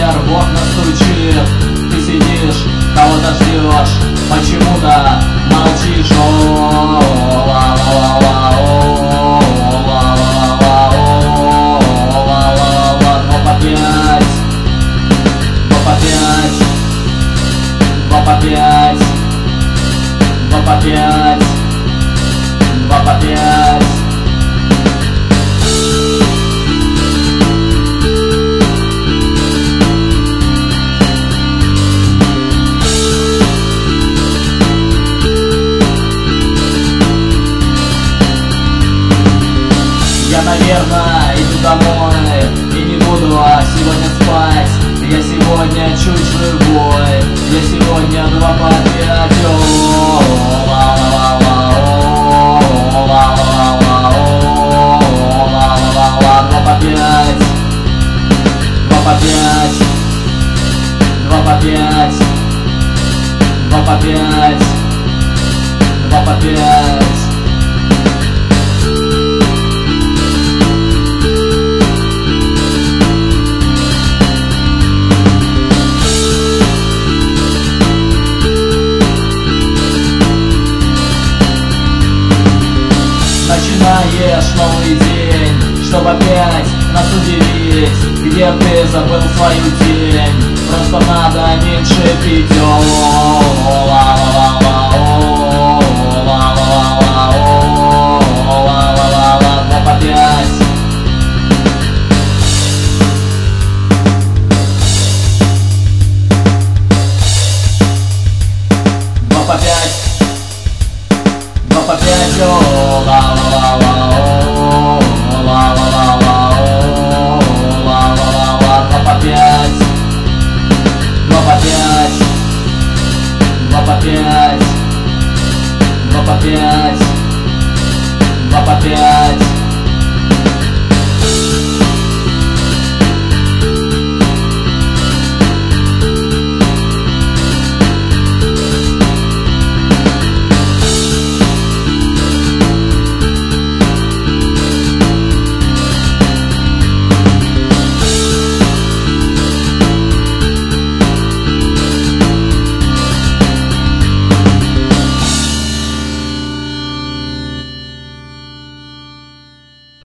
ветер в окна стучит. Ты сидишь, кого-то ждешь, почему-то молчишь. Два по пять, два по пять, два по пять. Я, наверное, иду домой и не буду сегодня спать. Я сегодня чуть живой, я сегодня два по пять. Два по пять, два по пять, два по пять, два по пять, два по пять. Начинаешь новый день, чтобы опять нас удивить. Где ты забыл свою тень? Просто надо меньше пить.